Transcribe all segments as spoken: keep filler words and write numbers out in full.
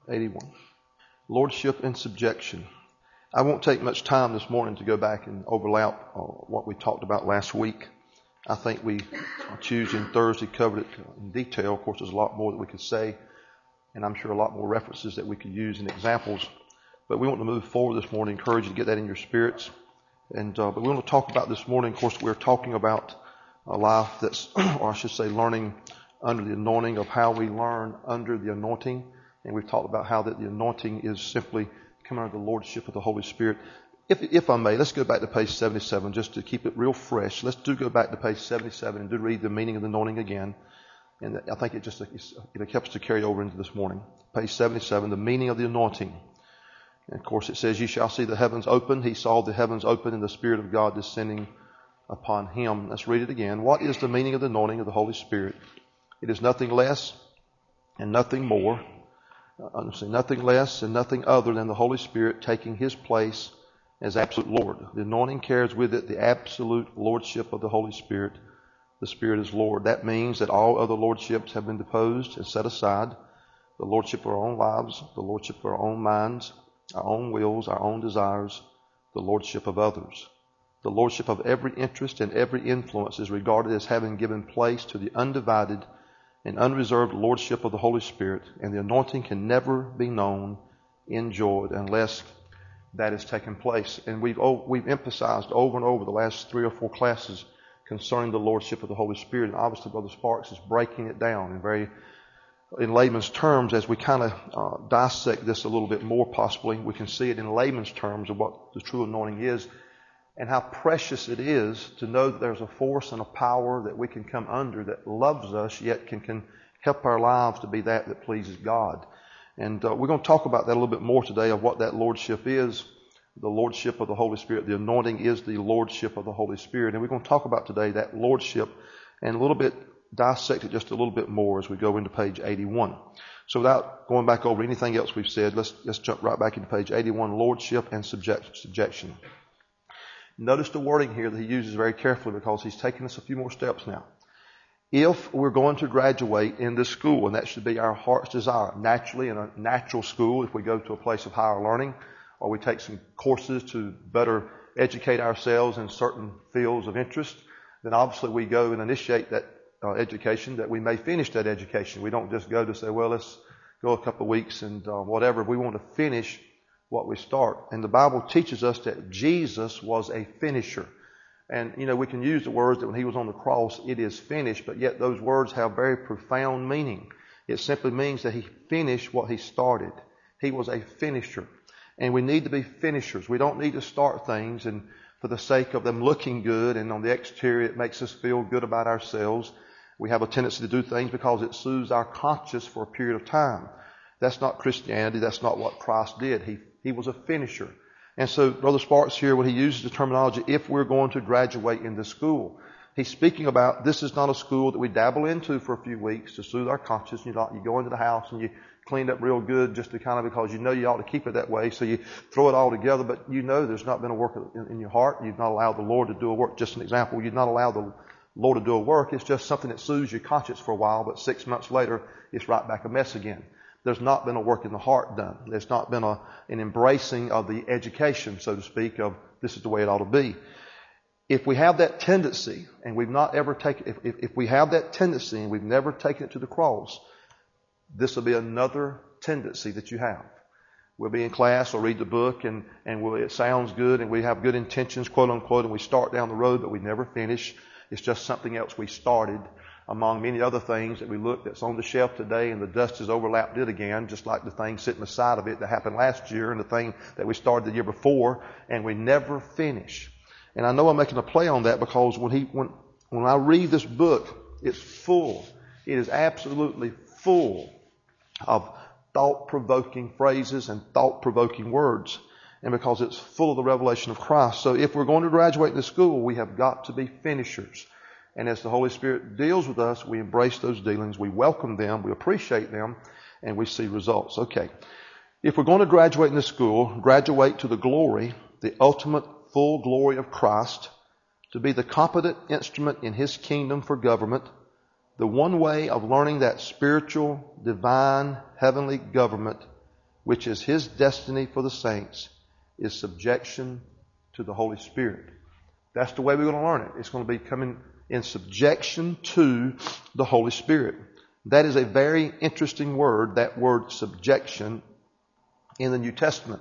eighty-one. Lordship and subjection. I won't take much time this morning to go back and overlap uh, what we talked about last week. I think we, on Tuesday and Thursday, covered it in detail. Of course, there's a lot more that we could say, and I'm sure a lot more references that we could use and examples. But we want to move forward this morning, encourage you to get that in your spirits. And uh, but we want to talk about this morning, of course, we're talking about a life that's, or I should say, learning under the anointing, of how we learn under the anointing. And we've talked about how that the anointing is simply coming under the lordship of the Holy Spirit. If, if I may, let's go back to page seventy-seven just to keep it real fresh. Let's do go back to page seventy-seven and do read the meaning of the anointing again. And I think it just it helps to carry over into this morning. Page seventy-seven, the meaning of the anointing. And of course it says, "You shall see the heavens open." He saw the heavens open and the Spirit of God descending upon him. Let's read it again. What is the meaning of the anointing of the Holy Spirit? It is nothing less and nothing more. Uh, nothing less and nothing other than the Holy Spirit taking his place as absolute Lord. The anointing carries with it the absolute lordship of the Holy Spirit. The Spirit is Lord. That means that all other lordships have been deposed and set aside. The lordship of our own lives, the lordship of our own minds, our own wills, our own desires, the lordship of others. The lordship of every interest and every influence is regarded as having given place to the undivided and unreserved lordship of the Holy Spirit, and the anointing can never be known, enjoyed, unless that has taken place. And we've oh, we've emphasized over and over the last three or four classes concerning the lordship of the Holy Spirit. And obviously, Brother Sparks is breaking it down in very in layman's terms. As we kind of uh, dissect this a little bit more, possibly we can see it in layman's terms of what the true anointing is, and how precious it is to know that there's a force and a power that we can come under that loves us, yet can, can help our lives to be that that pleases God. And uh, we're going to talk about that a little bit more today, of what that lordship is, the lordship of the Holy Spirit. The anointing is the lordship of the Holy Spirit. And we're going to talk about today that lordship and a little bit dissect it just a little bit more as we go into page eighty-one. So without going back over anything else we've said, let's, let's jump right back into page eighty-one, lordship and subject, subjection. Notice the wording here that he uses very carefully, because he's taking us a few more steps now. If we're going to graduate in this school, and that should be our heart's desire, naturally in a natural school, if we go to a place of higher learning, or we take some courses to better educate ourselves in certain fields of interest, then obviously we go and initiate that uh, education, that we may finish that education. We don't just go to say, well, let's go a couple of weeks and uh, whatever. We want to finish what we start. And the Bible teaches us that Jesus was a finisher. And, you know, we can use the words that when he was on the cross, it is finished, but yet those words have very profound meaning. It simply means that he finished what he started. He was a finisher. And we need to be finishers. We don't need to start things and for the sake of them looking good, and on the exterior it makes us feel good about ourselves. We have a tendency to do things because it soothes our conscience for a period of time. That's not Christianity. That's not what Christ did. He He was a finisher. And so Brother Sparks here, when he uses the terminology, if we're going to graduate in this school, he's speaking about this is not a school that we dabble into for a few weeks to soothe our conscience. You know, you go into the house and you clean it up real good just to kind of, because you know you ought to keep it that way. So you throw it all together, but you know there's not been a work in, in your heart. You've not allowed the Lord to do a work. Just an example, you've not allowed the Lord to do a work. It's just something that soothes your conscience for a while, but six months later, it's right back a mess again. There's not been a work in the heart done. There's not been a, an embracing of the education, so to speak, of this is the way it ought to be. If we have that tendency, and we've not ever taken, if, if, if we have that tendency and we've never taken it to the cross, this will be another tendency that you have. We'll be in class or read the book and, and we'll, it sounds good and we have good intentions, quote unquote, and we start down the road, but we never finish. It's just something else we started, among many other things that we look that's on the shelf today, and the dust has overlapped it again, just like the thing sitting beside of it that happened last year and the thing that we started the year before, and we never finish. And I know I'm making a play on that because when he when when I read this book, it's full. It is absolutely full of thought-provoking phrases and thought-provoking words, and because it's full of the revelation of Christ. So if we're going to graduate in the school, we have got to be finishers. And as the Holy Spirit deals with us, we embrace those dealings, we welcome them, we appreciate them, and we see results. Okay. If we're going to graduate in this school, graduate to the glory, the ultimate full glory of Christ, to be the competent instrument in his kingdom for government, the one way of learning that spiritual, divine, heavenly government which is his destiny for the saints, is subjection to the Holy Spirit. That's the way we're going to learn it. It's going to be coming in subjection to the Holy Spirit. That is a very interesting word, that word subjection, in the New Testament.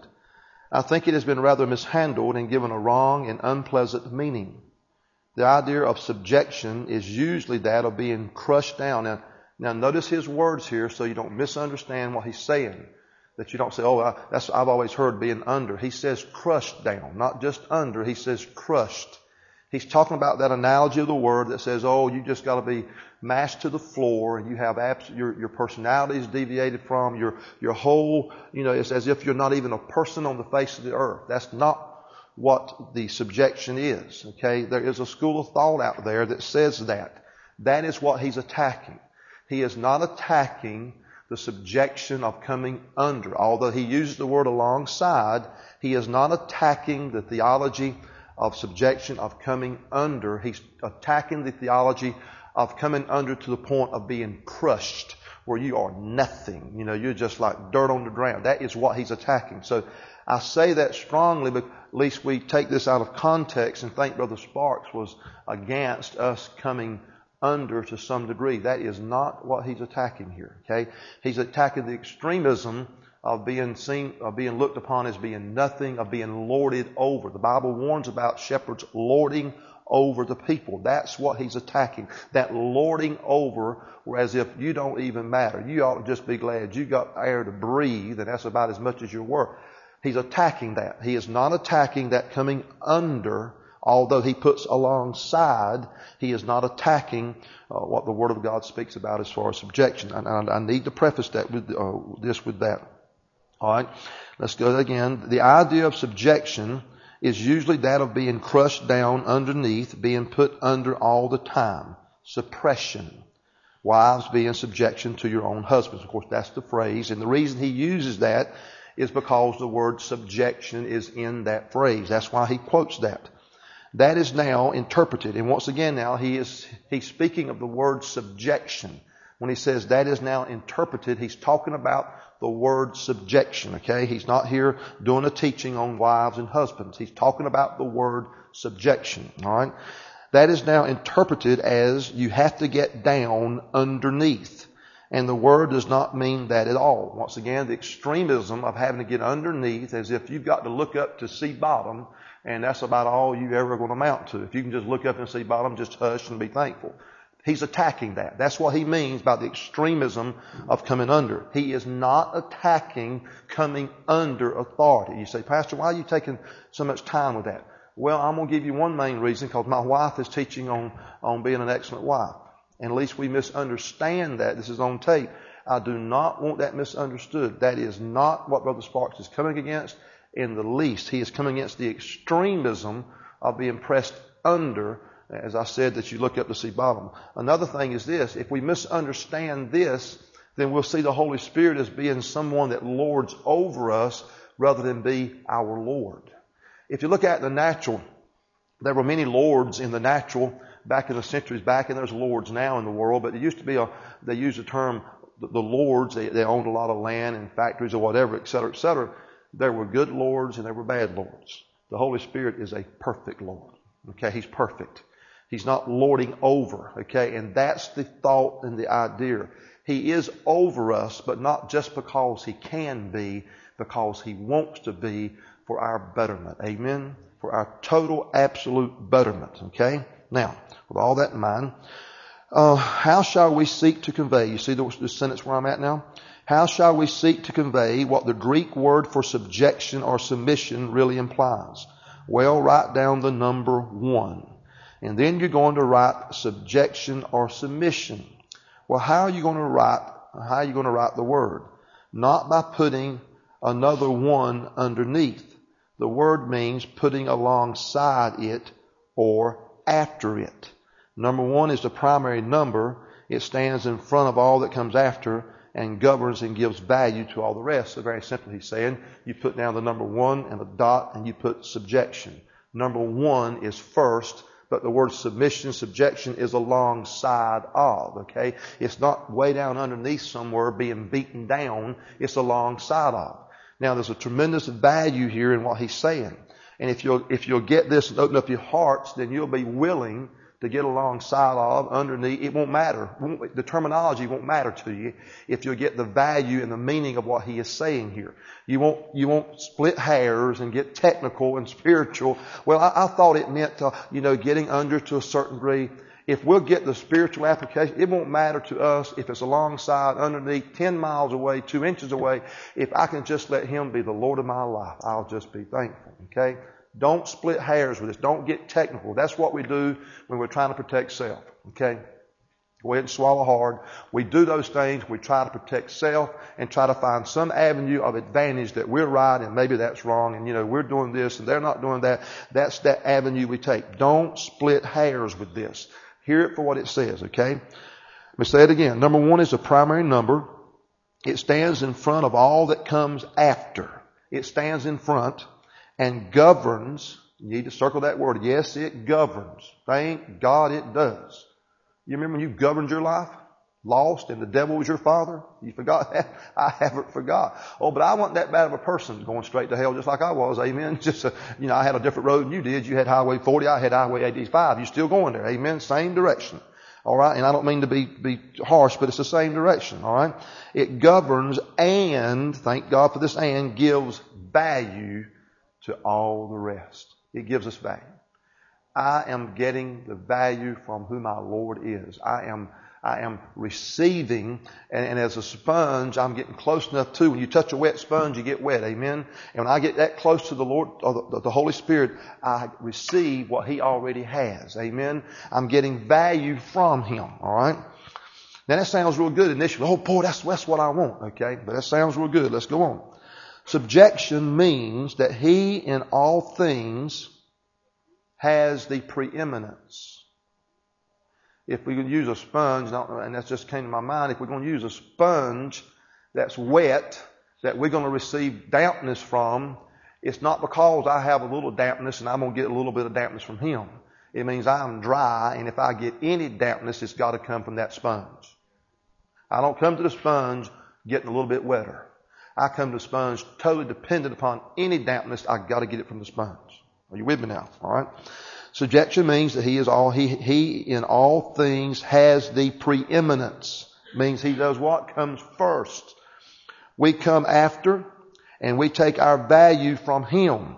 I think it has been rather mishandled and given a wrong and unpleasant meaning. The idea of subjection is usually that of being crushed down. Now, now notice his words here so you don't misunderstand what he's saying. That you don't say, oh, I, that's I've always heard being under. He says crushed down, not just under. He says crushed. He's talking about that analogy of the word that says, oh, you just got to be mashed to the floor and you have abs- your, your personality is deviated from your, your whole, you know, it's as if you're not even a person on the face of the earth. That's not what the subjection is. Okay. There is a school of thought out there that says that. That is what he's attacking. He is not attacking the subjection of coming under. Although he uses the word alongside, he is not attacking the theology of subjection of coming under. He's attacking the theology of coming under to the point of being crushed, where you are nothing. You know, you're just like dirt on the ground. That is what he's attacking. So I say that strongly, but at least we take this out of context and think Brother Sparks was against us coming under to some degree. That is not what he's attacking here. Okay, he's attacking the extremism of being seen, of being looked upon as being nothing, of being lorded over. The Bible warns about shepherds lording over the people. That's what he's attacking. That lording over, as if you don't even matter. You ought to just be glad you got air to breathe, and that's about as much as you're worth. He's attacking that. He is not attacking that coming under. Although he puts alongside, he is not attacking uh, what the Word of God speaks about as far as subjection. And I, I need to preface that with uh, this with that. All right, let's go again. The idea of subjection is usually that of being crushed down underneath, being put under all the time. Suppression. Wives, be in subjection to your own husbands. Of course, that's the phrase. And the reason he uses that is because the word subjection is in that phrase. That's why he quotes that. That is now interpreted. And once again now, he is he's speaking of the word subjection. When he says that is now interpreted, he's talking about the word subjection. Okay? He's not here doing a teaching on wives and husbands. He's talking about the word subjection. All right? That is now interpreted as you have to get down underneath. And the word does not mean that at all. Once again, the extremism of having to get underneath as if you've got to look up to see bottom, and that's about all you ever going to amount to. If you can just look up and see bottom, just hush and be thankful. He's attacking that. That's what he means by the extremism of coming under. He is not attacking coming under authority. You say, Pastor, why are you taking so much time with that? Well, I'm going to give you one main reason, because my wife is teaching on, on being an excellent wife. And at least we misunderstand that. This is on tape. I do not want that misunderstood. That is not what Brother Sparks is coming against in the least. He is coming against the extremism of being pressed under, as I said, that you look up to see bottom. Another thing is this. If we misunderstand this, then we'll see the Holy Spirit as being someone that lords over us rather than be our Lord. If you look at the natural, there were many lords in the natural back in the centuries back, and there's lords now in the world, but it used to be a, they used the term, the, the lords, they, they owned a lot of land and factories or whatever, et cetera, et cetera. There were good lords and there were bad lords. The Holy Spirit is a perfect Lord. Okay, He's perfect. He's not lording over. Okay, and that's the thought and the idea. He is over us, but not just because He can be, because He wants to be for our betterment. Amen? For our total, absolute betterment. Okay? Now, with all that in mind, uh, how shall we seek to convey? You see the, the sentence where I'm at now? How shall we seek to convey what the Greek word for subjection or submission really implies? Well, write down the number one. And then you're going to write subjection or submission. Well, how are you going to write, how are you going to write the word? Not by putting another one underneath. The word means putting alongside it or after it. Number one is the primary number. It stands in front of all that comes after and governs and gives value to all the rest. So very simply he's saying, you put down the number one and a dot and you put subjection. Number one is first, but the word submission, subjection is alongside of, okay? It's not way down underneath somewhere being beaten down. It's alongside of. Now, there's a tremendous value here in what he's saying. And if you'll, if you'll get this and open up your hearts, then you'll be willing to get alongside of, underneath. It won't matter. The terminology won't matter to you if you'll get the value and the meaning of what he is saying here. You won't, you won't split hairs and get technical and spiritual. Well, I, I thought it meant, uh, you know, getting under to a certain degree. If we'll get the spiritual application, it won't matter to us if it's alongside, underneath, ten miles away, two inches away. If I can just let him be the Lord of my life, I'll just be thankful. Okay? Don't split hairs with this. Don't get technical. That's what we do when we're trying to protect self. Okay? Go ahead and swallow hard. We do those things. We try to protect self and try to find some avenue of advantage that we're right and maybe that's wrong. And, you know, we're doing this and they're not doing that. That's that avenue we take. Don't split hairs with this. Hear it for what it says, okay? Let me say it again. Number one is a primary number. It stands in front of all that comes after. It stands in front and governs. You need to circle that word. Yes, it governs. Thank God it does. You remember when you governed your life? Lost and the devil was your father? You forgot that? I haven't forgot. Oh, but I wasn't that bad of a person going straight to hell just like I was. Amen. Just, a, you know, I had a different road than you did. You had Highway forty. I had Highway eighty-five. You're still going there. Amen. Same direction. All right. And I don't mean to be, be harsh, but it's the same direction. All right. It governs and, thank God for this and, gives value to all the rest. It gives us value. I am getting the value from who my Lord is. I am I am receiving, and, and as a sponge, I'm getting close enough to, when you touch a wet sponge, you get wet, amen? And when I get that close to the Lord, or the, the Holy Spirit, I receive what He already has, amen? I'm getting value from Him, alright? Now that sounds real good initially. Oh boy, that's, that's what I want, okay? But that sounds real good. Let's go on. Subjection means that He in all things has the preeminence. If we could use a sponge, and that just came to my mind, if we're going to use a sponge that's wet, that we're going to receive dampness from, it's not because I have a little dampness and I'm going to get a little bit of dampness from Him. It means I'm dry, and if I get any dampness, it's got to come from that sponge. I don't come to the sponge getting a little bit wetter. I come to the sponge totally dependent upon any dampness. I've got to get it from the sponge. Are you with me now? All right. Subjection means that he is all, he, he in all things has the preeminence. Means he does what? Comes first. We come after and we take our value from him.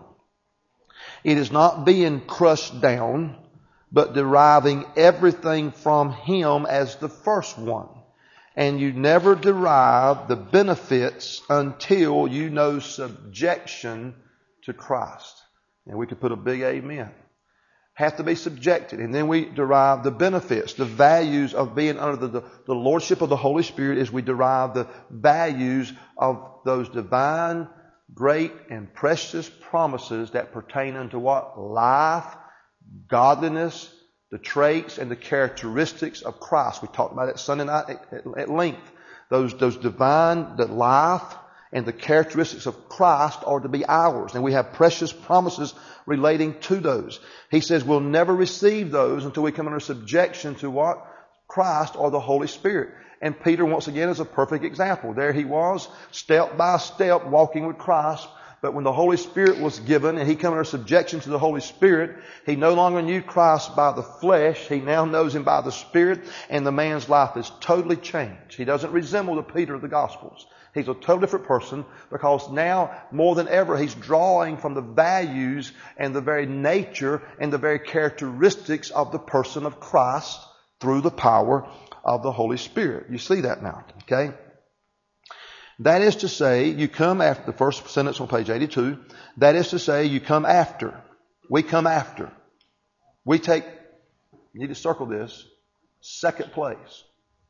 It is not being crushed down, but deriving everything from him as the first one. And you never derive the benefits until you know subjection to Christ. And we could put a big amen. Have to be subjected. And then we derive the benefits, the values of being under the, the, the lordship of the Holy Spirit as we derive the values of those divine, great, and precious promises that pertain unto what? Life, godliness, the traits and the characteristics of Christ. We talked about it Sunday night at, at, at length. Those, those divine, the life, and the characteristics of Christ are to be ours. And we have precious promises relating to those. He says we'll never receive those until we come under subjection to what? Christ or the Holy Spirit. And Peter, once again, is a perfect example. There he was, step by step, walking with Christ. But when the Holy Spirit was given and he came under subjection to the Holy Spirit, he no longer knew Christ by the flesh. He now knows Him by the Spirit. And the man's life is totally changed. He doesn't resemble the Peter of the Gospels. He's a totally different person because now, more than ever, he's drawing from the values and the very nature and the very characteristics of the person of Christ through the power of the Holy Spirit. You see that now, okay? That is to say, you come after, the first sentence on page eighty-two, that is to say, you come after. We come after. We take, you need to circle this, second place.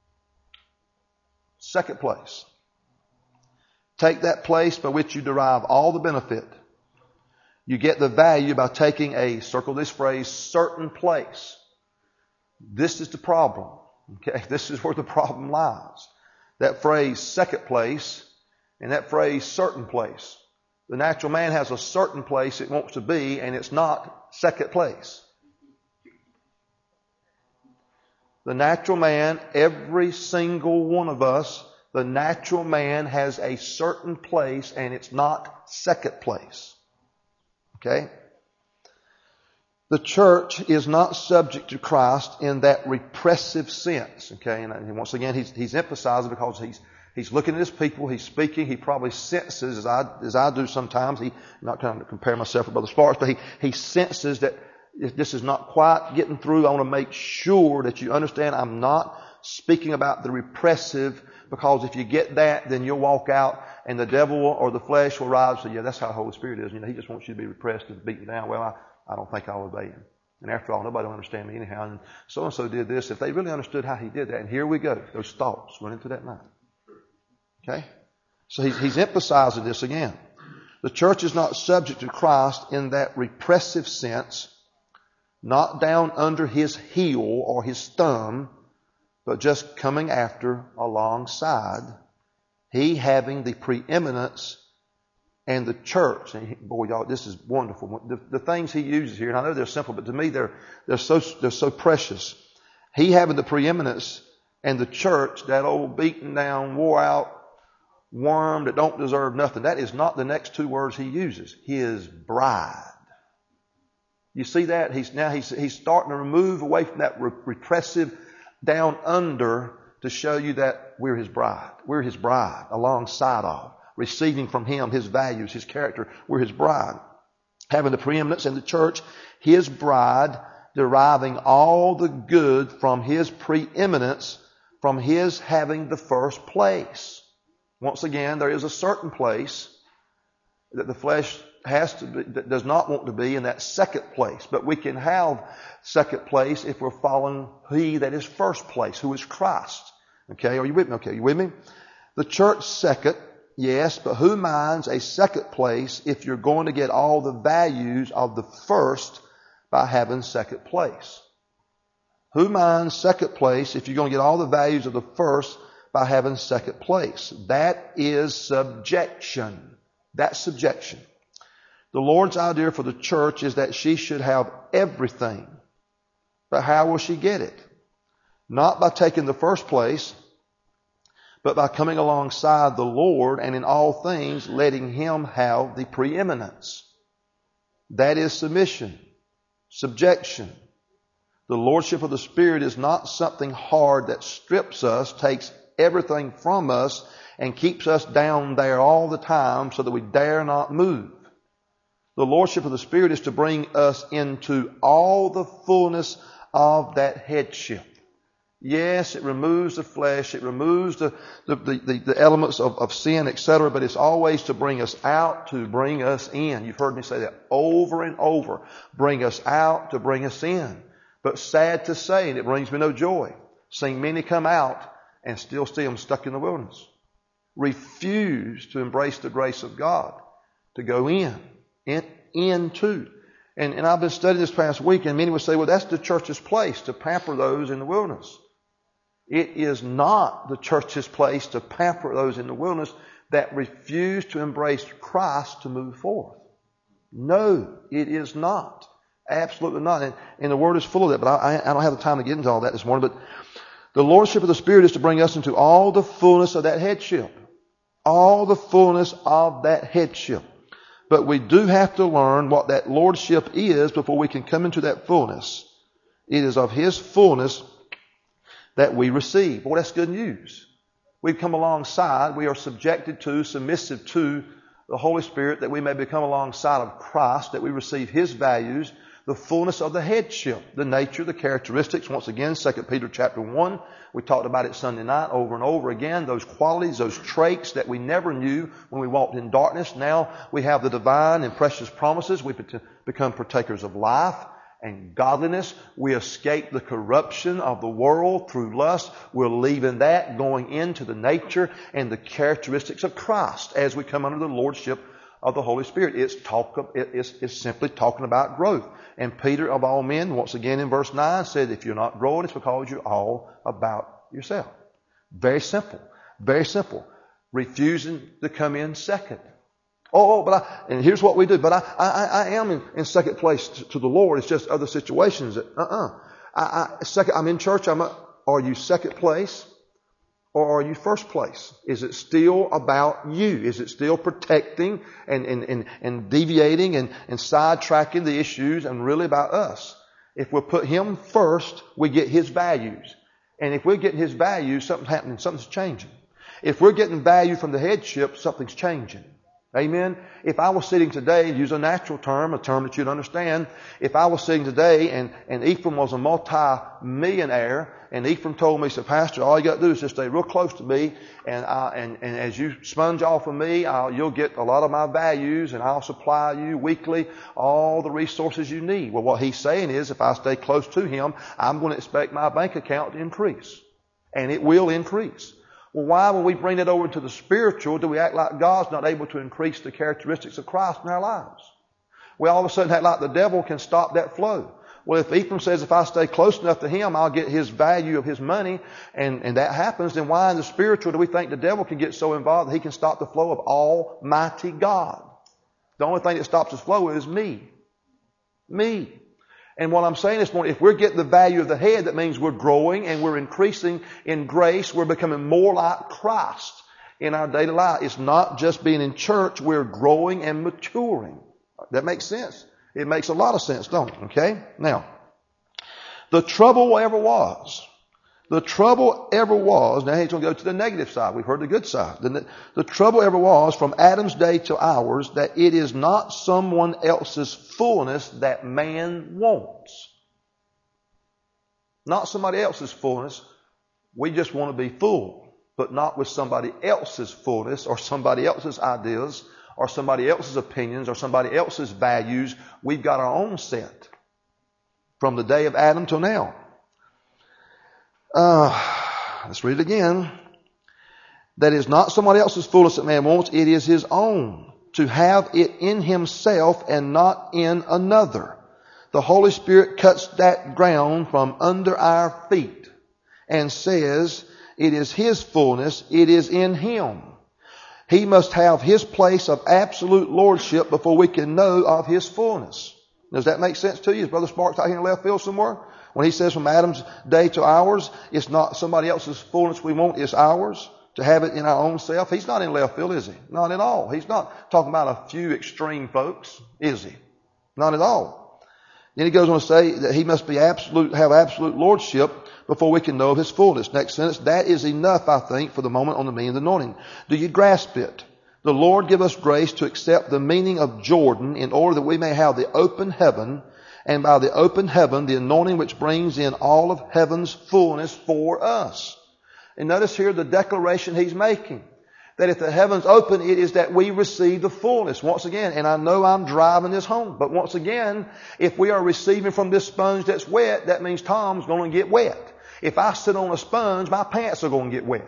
Second place. Take that place by which you derive all the benefit. You get the value by taking a, circle this phrase, certain place. This is the problem. Okay, this is where the problem lies. That phrase, second place, and that phrase, certain place. The natural man has a certain place it wants to be, and it's not second place. The natural man, every single one of us, The natural man has a certain place, and it's not second place. Okay? The church is not subject to Christ in that repressive sense. Okay? And once again, he's, he's emphasizing because he's He's looking at his people. He's speaking. He probably senses, as I as I do sometimes. He, I'm not trying to compare myself with Brother Sparks, but he he senses that this is not quite getting through. I want to make sure that you understand. I'm not speaking about the repressive, because if you get that, then you'll walk out and the devil or the flesh will rise and say, "Yeah, that's how the Holy Spirit is. You know, He just wants you to be repressed and beaten down." Well, I, I don't think I'll obey Him. And after all, nobody will understand me anyhow. And so and so did this. If they really understood how He did that, and here we go, those thoughts running through that mind. Okay? So he's, he's emphasizing this again. The church is not subject to Christ in that repressive sense, not down under His heel or His thumb, but just coming after alongside. He having the preeminence and the church. And he, boy, y'all, this is wonderful. The, the things he uses here, and I know they're simple, but to me they're, they're so, they're so precious. He having the preeminence and the church, that old beaten down, wore out worm that don't deserve nothing. That is not the next two words he uses. His bride. You see that? He's now he's he's starting to remove away from that re- repressive down under to show you that we're His bride. We're His bride alongside of, receiving from Him His values, His character. We're His bride. Having the preeminence in the church, His bride, deriving all the good from His preeminence, from His having the first place. Once again, there is a certain place that the flesh has to be, that does not want to be in that second place. But we can have second place if we're following He that is first place, who is Christ. Okay, are you with me? Okay, are you with me? The church second, yes, but who minds a second place if you're going to get all the values of the first by having second place? Who minds second place if you're going to get all the values of the first by having second place? That is subjection. That's subjection. The Lord's idea for the church is that she should have everything. But how will she get it? Not by taking the first place, but by coming alongside the Lord and in all things letting Him have the preeminence. That is submission, subjection. The Lordship of the Spirit is not something hard that strips us, takes everything from us, and keeps us down there all the time so that we dare not move. The Lordship of the Spirit is to bring us into all the fullness of that headship. Yes, it removes the flesh, it removes the, the, the, the elements of, of sin, et cetera, but it's always to bring us out, to bring us in. You've heard me say that over and over. Bring us out to bring us in. But sad to say, and it brings me no joy, seeing many come out and still see them stuck in the wilderness. Refuse to embrace the grace of God, to go in, in into. And, and I've been studying this past week, and many would say, well, that's the church's place, to pamper those in the wilderness. It is not the church's place to pamper those in the wilderness that refuse to embrace Christ to move forth. No, it is not. Absolutely not. And, and the Word is full of that, but I, I don't have the time to get into all that this morning. But the Lordship of the Spirit is to bring us into all the fullness of that headship. All the fullness of that headship. But we do have to learn what that Lordship is before we can come into that fullness. It is of His fullness that we receive. Boy, that's good news. We've come alongside. We are subjected to, submissive to the Holy Spirit, that we may become alongside of Christ, that we receive His values, the fullness of the headship, the nature, the characteristics. Once again, Second Peter chapter one, we talked about it Sunday night over and over again. Those qualities, those traits that we never knew when we walked in darkness. Now we have the divine and precious promises. We become partakers of life and godliness. We escape the corruption of the world through lust. We're leaving that, going into the nature and the characteristics of Christ as we come under the Lordship of the Holy Spirit. It's talk. It's, it's simply talking about growth. And Peter, of all men, once again in verse nine, said, if you're not growing, it's because you're all about yourself. Very simple. Very simple. Refusing to come in second. Oh, but I, and here's what we do. But I, I, I am in, in second place to, to the Lord. It's just other situations that, uh-uh. I, I, second, I'm in church. I'm a, are you second place? Or are you first place? Is it still about you? Is it still protecting and, and, and, and deviating and, and sidetracking the issues and really about us? If we put Him first, we get His values. And if we're getting His values, something's happening, something's changing. If we're getting value from the headship, something's changing. Amen? If I was sitting today, use a natural term, a term that you'd understand. If I was sitting today and, and Ephraim was a multi-millionaire, and Ephraim told me, said, Pastor, all you got to do is just stay real close to me, and I, and, and as you sponge off of me, I'll, you'll get a lot of my values, and I'll supply you weekly all the resources you need. Well, what he's saying is, if I stay close to him, I'm going to expect my bank account to increase. And it will increase. Well, why, when we bring it over to the spiritual, do we act like God's not able to increase the characteristics of Christ in our lives? We all of a sudden act like the devil can stop that flow. Well, if Ephraim says if I stay close enough to him, I'll get his value of his money, and, and that happens, then why in the spiritual do we think the devil can get so involved that he can stop the flow of Almighty God? The only thing that stops his flow is me. Me. And what I'm saying this morning, if we're getting the value of the head, that means we're growing and we're increasing in grace. We're becoming more like Christ in our daily life. It's not just being in church. We're growing and maturing. That makes sense. It makes a lot of sense, don't it? Okay? Now, the trouble ever was, the trouble ever was, now he's going to go to the negative side. We've heard the good side. The, the trouble ever was, from Adam's day to ours, that it is not someone else's fullness that man wants. Not somebody else's fullness. We just want to be full, but not with somebody else's fullness or somebody else's ideas or somebody else's opinions or somebody else's values. We've got our own set from the day of Adam till now. Uh, let's read it again. That is not somebody else's fullness that man wants. It is his own, to have it in himself and not in another. The Holy Spirit cuts that ground from under our feet and says it is His fullness. It is in Him. He must have His place of absolute lordship before we can know of His fullness. Does that make sense to you? Is Brother Sparks out here in left field somewhere? When he says from Adam's day to ours, it's not somebody else's fullness we want, it's ours. To have it in our own self. He's not in left field, is he? Not at all. He's not talking about a few extreme folks, is he? Not at all. Then he goes on to say that he must be absolute, have absolute lordship before we can know of His fullness. Next sentence, that is enough, I think, for the moment on the meaning of the anointing. Do you grasp it? The Lord give us grace to accept the meaning of Jordan in order that we may have the open heaven, and by the open heaven, the anointing which brings in all of heaven's fullness for us. And notice here the declaration he's making. That if the heavens open, it is that we receive the fullness. Once again, and I know I'm driving this home, but once again, if we are receiving from this sponge that's wet, that means Tom's going to get wet. If I sit on a sponge, my pants are going to get wet.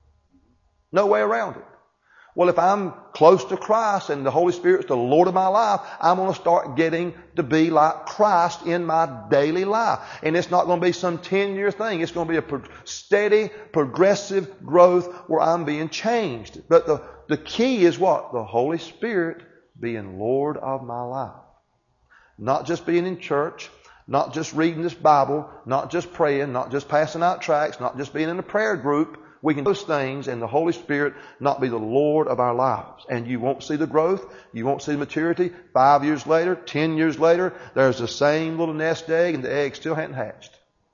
No way around it. Well, if I'm close to Christ and the Holy Spirit's the Lord of my life, I'm going to start getting to be like Christ in my daily life. And it's not going to be some ten-year thing. It's going to be a pro- steady, progressive growth where I'm being changed. But the, the key is what? The Holy Spirit being Lord of my life. Not just being in church, not just reading this Bible, not just praying, not just passing out tracts, not just being in a prayer group. We can do those things and the Holy Spirit not be the Lord of our lives. And you won't see the growth. You won't see the maturity. Five years later, ten years later, there's the same little nest egg and the egg still hadn't hatched.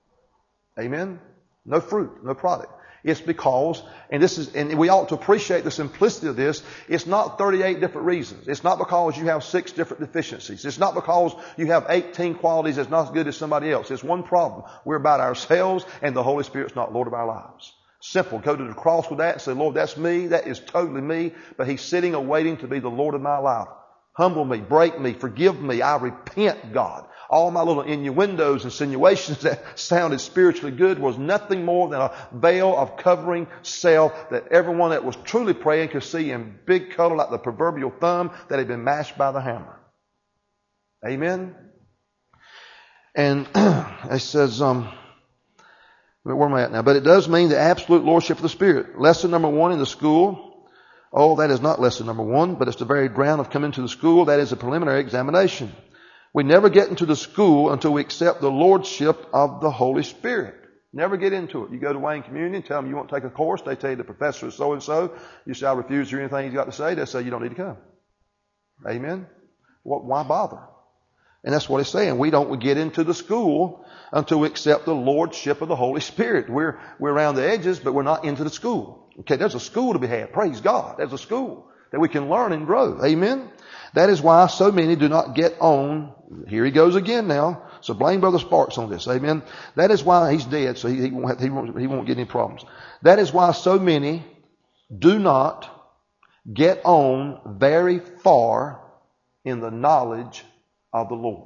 Amen? No fruit, no product. It's because, and this is, and we ought to appreciate the simplicity of this, it's not thirty-eight different reasons. It's not because you have six different deficiencies. It's not because you have eighteen qualities that's not as good as somebody else. It's one problem. We're about ourselves and the Holy Spirit's not Lord of our lives. Simple. Go to the cross with that and say, Lord, that's me. That is totally me. But He's sitting awaiting to be the Lord of my life. Humble me, break me, forgive me. I repent, God. All my little innuendos, insinuations that sounded spiritually good was nothing more than a veil of covering self that everyone that was truly praying could see in big color like the proverbial thumb that had been mashed by the hammer. Amen? And it says, um, where am I at now? But it does mean the absolute lordship of the Spirit. Lesson number one in the school. Oh, that is not lesson number one, but it's the very ground of coming to the school. That is a preliminary examination. We never get into the school until we accept the lordship of the Holy Spirit. Never get into it. You go to Wayne Communion, tell them you want to take a course. They tell you the professor is so-and-so. You say, I refuse to hear anything he's got to say. They say, you don't need to come. Amen? What, why bother? And that's what he's saying. We don't get into the school until we accept the lordship of the Holy Spirit. We're, we're around the edges, but we're not into the school. Okay, there's a school to be had. Praise God. There's a school that we can learn and grow. Amen? That is why so many do not get on. Here he goes again now. So blame Brother Sparks on this. Amen? That is why he's dead, so he, he, won't, have, he, won't, he won't get any problems. That is why so many do not get on very far in the knowledge of the Lord.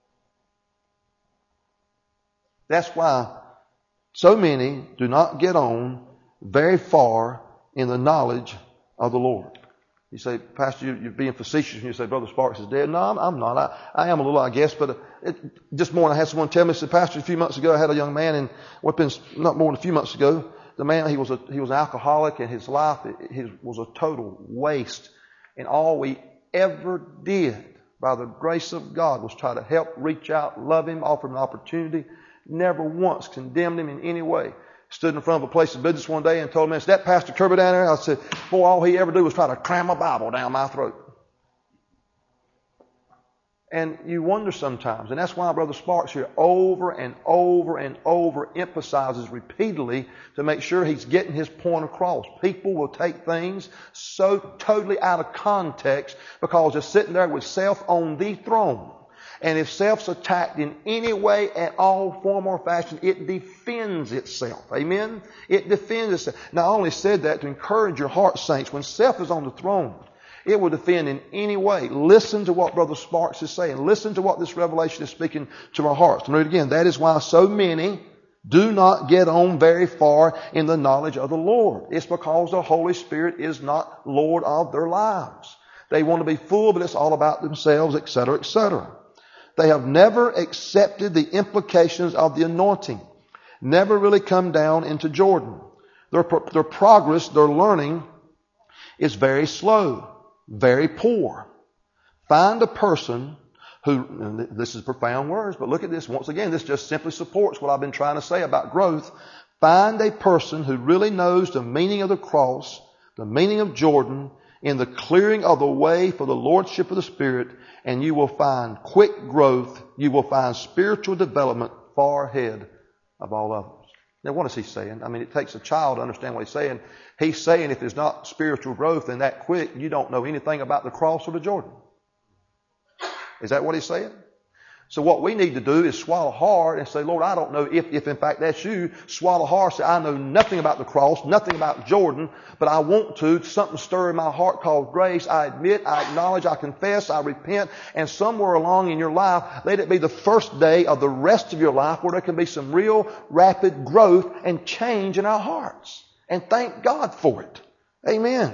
That's why so many do not get on very far in the knowledge of the Lord. You say, Pastor, you, you're being facetious when you say Brother Sparks is dead. No, I'm, I'm not. I, I am a little, I guess, but it, just more than I had someone tell me, said, Pastor, a few months ago I had a young man, and what been not more than a few months ago, the man, he was a, he was an alcoholic, and his life his, was a total waste. And all we ever did, by the grace of God, was try to help, reach out, love him, offer him an opportunity. Never once condemned him in any way. Stood in front of a place of business one day and told me, is that Pastor Kirby down there? I said, boy, all he ever did was try to cram a Bible down my throat. And you wonder sometimes, and that's why Brother Sparks here over and over and over emphasizes repeatedly to make sure he's getting his point across. People will take things so totally out of context because they're sitting there with self on the throne. And if self's attacked in any way at all, form or fashion, it defends itself. Amen? It defends itself. Now, I only said that to encourage your heart, saints. When self is on the throne, it will defend in any way. Listen to what Brother Sparks is saying. Listen to what this revelation is speaking to our hearts. And read again. That is why so many do not get on very far in the knowledge of the Lord. It's because the Holy Spirit is not Lord of their lives. They want to be full, but it's all about themselves, et cetera, et cetera. They have never accepted the implications of the anointing. Never really come down into Jordan. Their, their progress, their learning is very slow, very poor. Find a person who, and this is profound words, but look at this. Once again, this just simply supports what I've been trying to say about growth. Find a person who really knows the meaning of the cross, the meaning of Jordan, in the clearing of the way for the lordship of the Spirit, and you will find quick growth. You will find spiritual development far ahead of all others. Now, what is he saying? I mean, it takes a child to understand what he's saying. He's saying if there's not spiritual growth in that quick, you don't know anything about the cross or the Jordan. Is that what he's saying? So what we need to do is swallow hard and say, Lord, I don't know if, if in fact that's you. Swallow hard, say, I know nothing about the cross, nothing about Jordan, but I want to. Something stir in my heart called grace. I admit, I acknowledge, I confess, I repent, and somewhere along in your life, let it be the first day of the rest of your life where there can be some real rapid growth and change in our hearts. And thank God for it. Amen.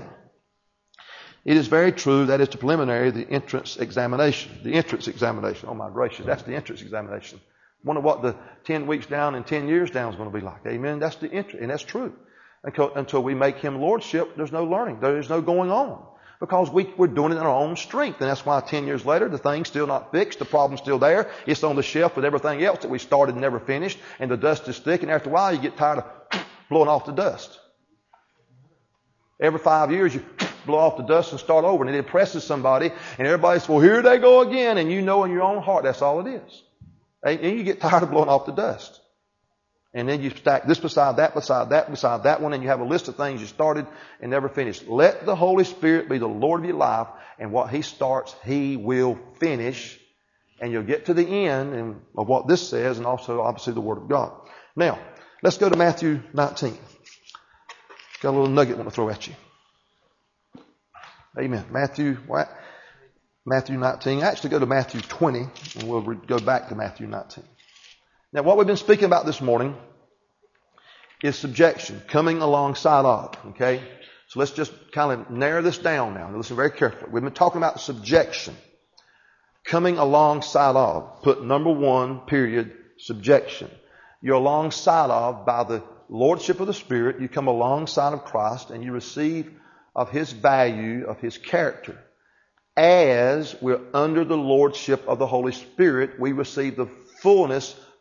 It is very true that is the preliminary, the entrance examination. The entrance examination. Oh my gracious, that's the entrance examination. Wonder what the ten weeks down and ten years down is going to be like. Amen. That's the entrance, and that's true. Until, until we make him lordship, there's no learning. There is no going on. Because we, we're doing it in our own strength. And that's why ten years later, the thing's still not fixed. The problem's still there. It's on the shelf with everything else that we started and never finished. And the dust is thick. And after a while, you get tired of blowing off the dust. Every five years, you blow off the dust and start over. And it impresses somebody. And everybody says, well, here they go again. And you know in your own heart, that's all it is. And you get tired of blowing off the dust. And then you stack this beside that, beside that, beside that one. And you have a list of things you started and never finished. Let the Holy Spirit be the Lord of your life. And what He starts, He will finish. And you'll get to the end and of what this says, and also obviously the Word of God. Now, let's go to Matthew nineteen. Got a little nugget I want to throw at you. Amen. Matthew, what? Matthew nineteen. Actually, go to Matthew twenty, and we'll go back to Matthew nineteen. Now, what we've been speaking about this morning is subjection, coming alongside of. Okay? So let's just kind of narrow this down now. Listen very carefully. We've been talking about subjection, coming alongside of. Put number one, period, subjection. You're alongside of by the Lordship of the Spirit. You come alongside of Christ and you receive of His value, of His character. As we're under the Lordship of the Holy Spirit, we receive the fullness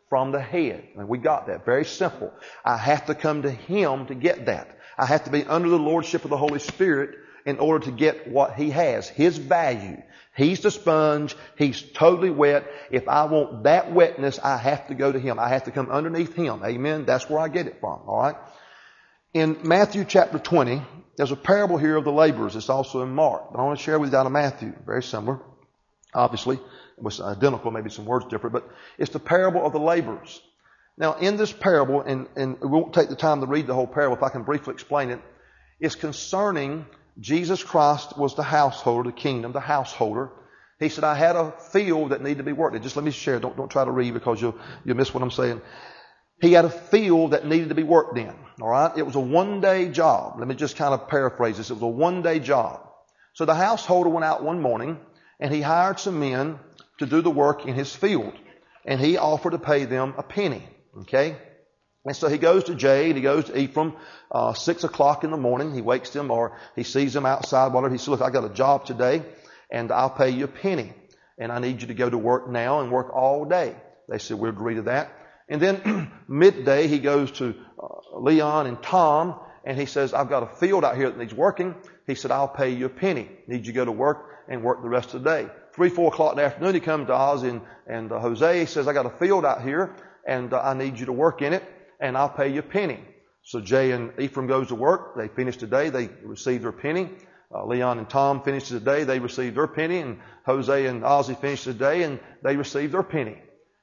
from the head. And we got that. Very simple. I have to come to Him to get that. I have to be under the lordship of the Holy Spirit in order to get what He has, His value. He's the sponge. He's totally wet. If I want that wetness, I have to go to Him. I have to come underneath Him. Amen? That's where I get it from. All right? In Matthew chapter twenty, there's a parable here of the laborers. It's also in Mark. But I want to share with you out of Matthew. Very similar. Obviously, it was identical, maybe some words different, but it's the parable of the laborers. Now, in this parable, and, and we won't take the time to read the whole parable, if I can briefly explain it, it's concerning Jesus Christ was the householder, the kingdom, the householder. He said, I had a field that needed to be worked. Just let me share. Don't, don't try to read because you'll, you'll miss what I'm saying. He had a field that needed to be worked in. All right. It was a one day job. Let me just kind of paraphrase this. It was a one day job. So the householder went out one morning and he hired some men to do the work in his field. And he offered to pay them a penny. Okay. And so he goes to Jay and he goes to Ephraim, uh, six o'clock in the morning. He wakes them or he sees them outside, whatever. He says, look, I got a job today and I'll pay you a penny. And I need you to go to work now and work all day. They said, we'll agree to that. And then midday, he goes to uh, Leon and Tom, and he says, I've got a field out here that needs working. He said, I'll pay you a penny. Need you to go to work and work the rest of the day. Three, four o'clock in the afternoon, he comes to Ozzy and, and uh, Jose. He says, I got a field out here, and uh, I need you to work in it, and I'll pay you a penny. So Jay and Ephraim goes to work. They finish the day. They receive their penny. Uh, Leon and Tom finish the day. They receive their penny. And Jose and Ozzy finish the day, and they receive their penny.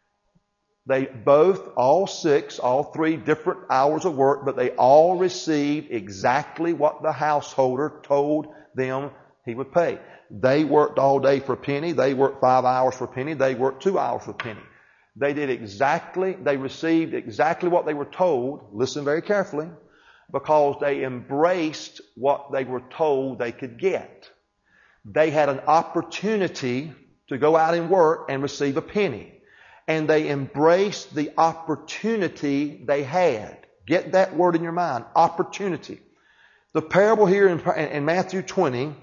They both, all six, all three different hours of work, but they all received exactly what the householder told them he would pay. They worked all day for a penny. They worked five hours for a penny. They worked two hours for a penny. They did exactly, they received exactly what they were told. Listen very carefully. Because they embraced what they were told they could get. They had an opportunity to go out and work and receive a penny. And they embraced the opportunity they had. Get that word in your mind. Opportunity. The parable here in, in Matthew twenty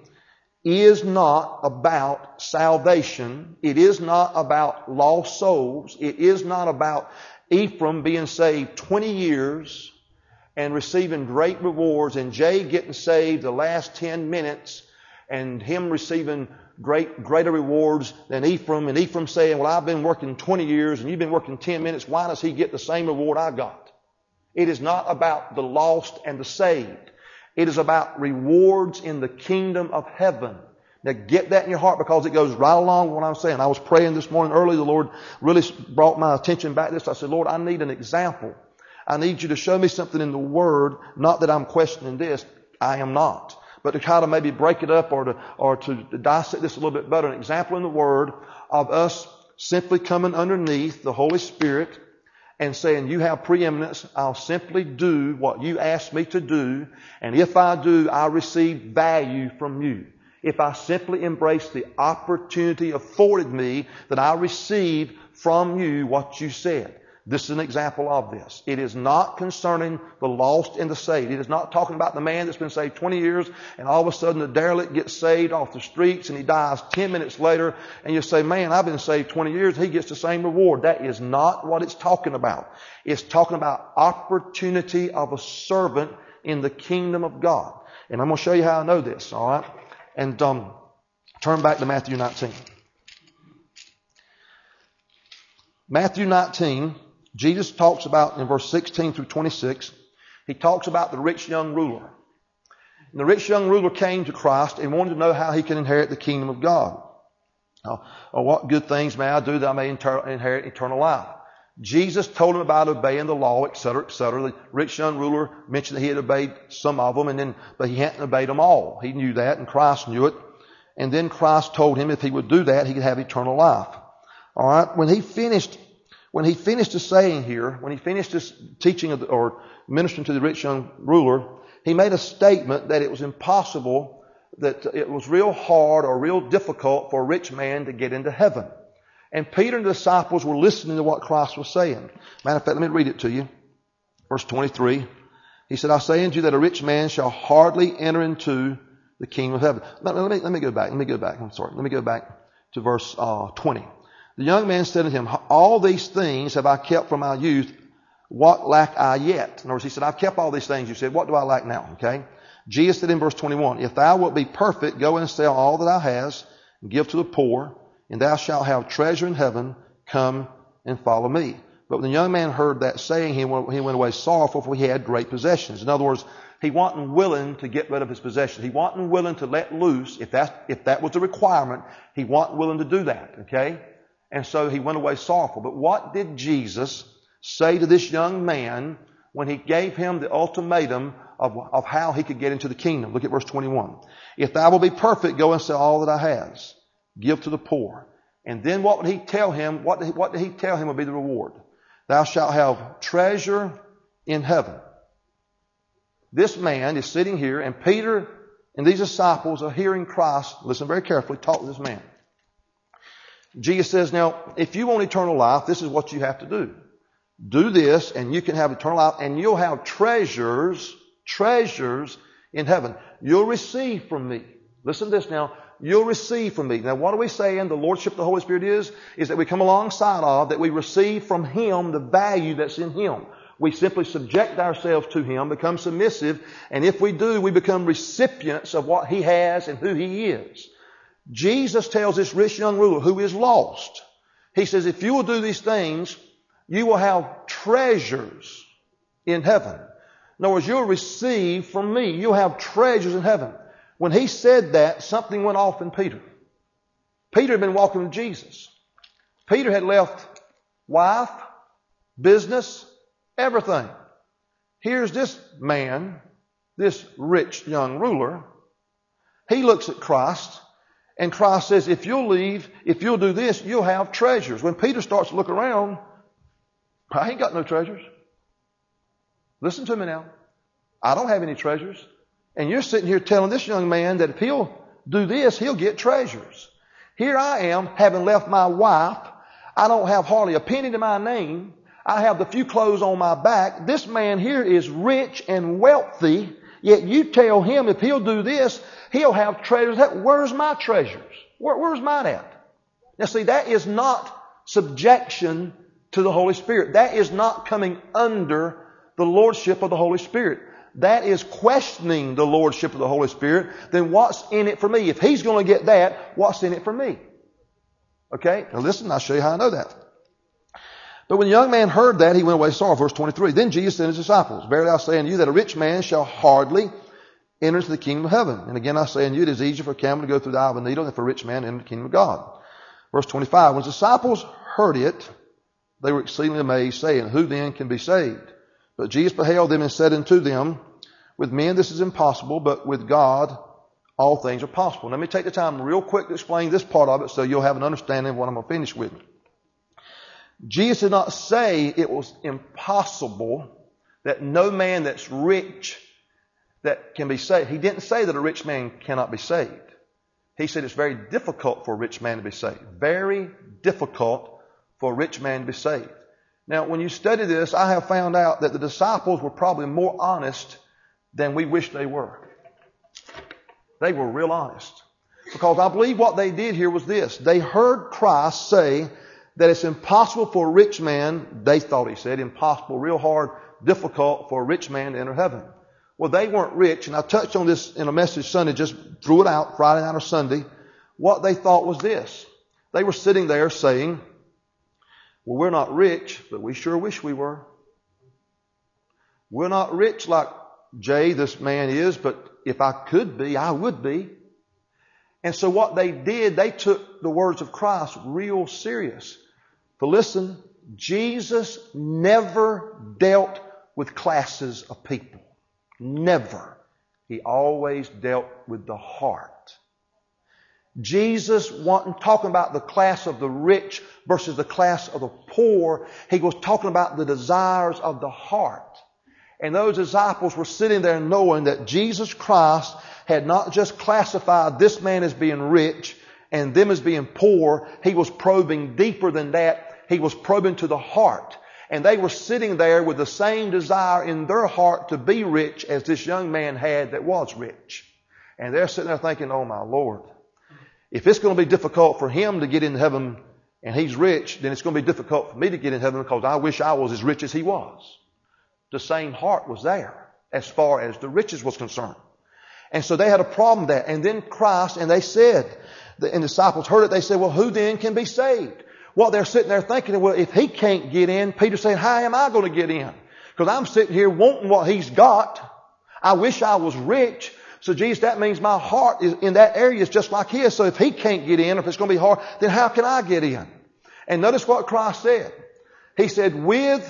is not about salvation. It is not about lost souls. It is not about Ephraim being saved twenty years and receiving great rewards, and Jay getting saved the last ten minutes and him receiving great, greater rewards than Ephraim, and Ephraim saying, well, I've been working twenty years and you've been working ten minutes. Why does he get the same reward I got? It is not about the lost and the saved. It is about rewards in the kingdom of heaven. Now get that in your heart because it goes right along with what I'm saying. I was praying this morning early. The Lord really brought my attention back to this. I said, Lord, I need an example. I need you to show me something in the Word. Not that I'm questioning this. I am not. But to kind of maybe break it up or to, or to dissect this a little bit better. An example in the Word of us simply coming underneath the Holy Spirit and saying, you have preeminence. I'll simply do what you ask me to do. And if I do, I receive value from you. If I simply embrace the opportunity afforded me, that I receive from you what you said. This is an example of this. It is not concerning the lost and the saved. It is not talking about the man that's been saved twenty years and all of a sudden the derelict gets saved off the streets and he dies ten minutes later and you say, man, I've been saved twenty years. He gets the same reward. That is not what it's talking about. It's talking about opportunity of a servant in the kingdom of God. And I'm going to show you how I know this, all right? And um, turn back to Matthew nineteen. Matthew nineteen, Jesus talks about in verse sixteen through twenty-six, he talks about the rich young ruler. And the rich young ruler came to Christ and wanted to know how he can inherit the kingdom of God. Or, or what good things may I do that I may inter- inherit eternal life? Jesus told him about obeying the law, et cetera, et cetera. The rich young ruler mentioned that he had obeyed some of them, and then, but he hadn't obeyed them all. He knew that, and Christ knew it. And then Christ told him if he would do that, he could have eternal life. All right. When he finished, when he finished his saying here, when he finished his teaching of the, or ministering to the rich young ruler, he made a statement that it was impossible, that it was real hard or real difficult for a rich man to get into heaven. And Peter and the disciples were listening to what Christ was saying. Matter of fact, let me read it to you. Verse twenty-three. He said, I say unto you that a rich man shall hardly enter into the kingdom of heaven. Let me, let me go back. Let me go back. I'm sorry. Let me go back to verse uh, twenty. The young man said to him, all these things have I kept from my youth. What lack I yet? In other words, he said, I've kept all these things. You said, what do I lack now? Okay. Jesus said in verse twenty-one, if thou wilt be perfect, go and sell all that thou hast and give to the poor, and thou shalt have treasure in heaven. Come and follow me. But when the young man heard that saying, he went, he went away sorrowful, for he had great possessions. In other words, he wasn't willing to get rid of his possessions. He wasn't willing to let loose. If that, if that was the requirement, he wasn't willing to do that. Okay. And so he went away sorrowful. But what did Jesus say to this young man when he gave him the ultimatum of, of how he could get into the kingdom? Look at verse twenty-one. If thou wilt be perfect, go and sell all that thou hast. Give to the poor. And then what would he tell him? What did he, what did he tell him would be the reward? Thou shalt have treasure in heaven. This man is sitting here, and Peter and these disciples are hearing Christ, listen very carefully, talk to this man. Jesus says, now, if you want eternal life, this is what you have to do. Do this, and you can have eternal life, and you'll have treasures, treasures in heaven. You'll receive from me. Listen to this now. You'll receive from me. Now, what are we saying the Lordship of the Holy Spirit is? Is that we come alongside of, that we receive from Him the value that's in Him. We simply subject ourselves to Him, become submissive, and if we do, we become recipients of what He has and who He is. Jesus tells this rich young ruler who is lost, He says, if you will do these things, you will have treasures in heaven. In other words, you'll receive from me. You'll have treasures in heaven. When He said that, something went off in Peter. Peter had been walking with Jesus. Peter had left wife, business, everything. Here's this man, this rich young ruler. He looks at Christ, and Christ says, if you'll leave, if you'll do this, you'll have treasures. When Peter starts to look around, I ain't got no treasures. Listen to me now. I don't have any treasures. And you're sitting here telling this young man that if he'll do this, he'll get treasures. Here I am, having left my wife. I don't have hardly a penny to my name. I have the few clothes on my back. This man here is rich and wealthy. Yet you tell him if he'll do this, he'll have treasures. Where's my treasures? Where, where's mine at? Now see, that is not subjection to the Holy Spirit. That is not coming under the Lordship of the Holy Spirit. That is questioning the Lordship of the Holy Spirit. Then what's in it for me? If He's going to get that, what's in it for me? Okay? Now listen, I'll show you how I know that. But when the young man heard that, he went away sorrowful. Verse twenty-three. Then Jesus said to His disciples, verily I say unto you that a rich man shall hardly enter into the kingdom of heaven. And again I say unto you, it is easier for a camel to go through the eye of a needle than for a rich man to enter the kingdom of God. Verse twenty-five. When the disciples heard it, they were exceedingly amazed, saying, who then can be saved? But Jesus beheld them and said unto them, with men this is impossible, but with God all things are possible. Let me take the time real quick to explain this part of it so you'll have an understanding of what I'm going to finish with. Jesus did not say it was impossible that no man that's rich that can be saved. He didn't say that a rich man cannot be saved. He said it's very difficult for a rich man to be saved. Very difficult for a rich man to be saved. Now, when you study this, I have found out that the disciples were probably more honest than we wish they were. They were real honest. Because I believe what they did here was this. They heard Christ say that it's impossible for a rich man, they thought He said, impossible, real hard, difficult for a rich man to enter heaven. Well, they weren't rich, and I touched on this in a message Sunday, just threw it out Friday night or Sunday. What they thought was this. They were sitting there saying, well, we're not rich, but we sure wish we were. We're not rich like Jay, this man is, but if I could be, I would be. And so what they did, they took the words of Christ real serious. But listen, Jesus never dealt with classes of people. Never. He always dealt with the heart. Jesus wasn't talking about the class of the rich versus the class of the poor. He was talking about the desires of the heart. And those disciples were sitting there knowing that Jesus Christ had not just classified this man as being rich and them as being poor. He was probing deeper than that. He was probing to the heart. And they were sitting there with the same desire in their heart to be rich as this young man had that was rich. And they're sitting there thinking, oh my Lord, if it's going to be difficult for him to get into heaven, and he's rich, then it's going to be difficult for me to get in heaven because I wish I was as rich as he was. The same heart was there as far as the riches was concerned. And so they had a problem there. And then Christ, and they said, and the disciples heard it, they said, well, who then can be saved? Well, they're sitting there thinking, well, if he can't get in, Peter's saying, how am I going to get in? Because I'm sitting here wanting what he's got. I wish I was rich. So Jesus, that means my heart is in that area is just like his. So if he can't get in, if it's going to be hard, then how can I get in? And notice what Christ said. He said, with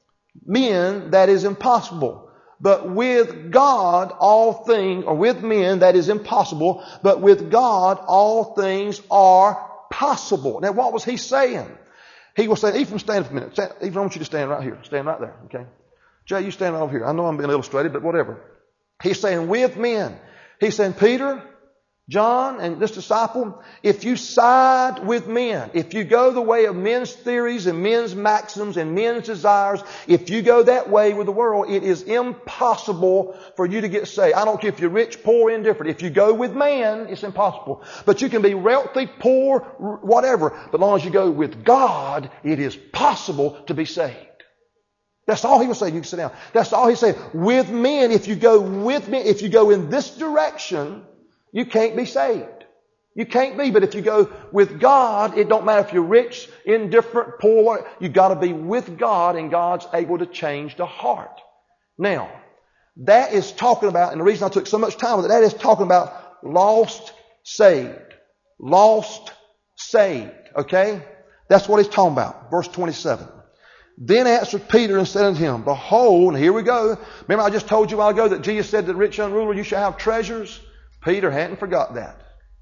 men that is impossible. But with God, all things, or with men that is impossible, but with God, all things are possible. Now, what was he saying? He was saying, Ephraim, stand for a minute. Stand, Ephraim, I want you to stand right here. Stand right there, okay? Jay, you stand right over here. I know I'm being illustrated, but whatever. He's saying, with men. He's saying, Peter, John, and this disciple, if you side with men, if you go the way of men's theories and men's maxims and men's desires, if you go that way with the world, it is impossible for you to get saved. I don't care if you're rich, poor, indifferent. If you go with man, it's impossible. But you can be wealthy, poor, whatever. But as long as you go with God, it is possible to be saved. That's all he was saying. You can sit down. That's all he said. With men, if you go with me, if you go in this direction, you can't be saved. You can't be, but if you go with God, it don't matter if you're rich, indifferent, poor, you got to be with God, and God's able to change the heart. Now, that is talking about, and the reason I took so much time with it, that is talking about lost, saved. Lost, saved. Okay? That's what he's talking about. Verse twenty-seven. Then answered Peter and said unto him, behold, and here we go. Remember I just told you a while ago that Jesus said to the rich young ruler, you shall have treasures? Peter hadn't forgot that.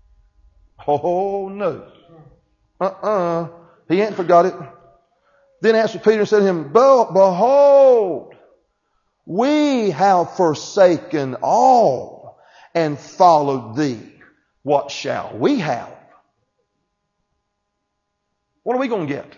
Oh, no. Uh-uh. He hadn't forgot it. Then answered Peter and said to him, behold, we have forsaken all and followed thee. What shall we have? What are we going to get?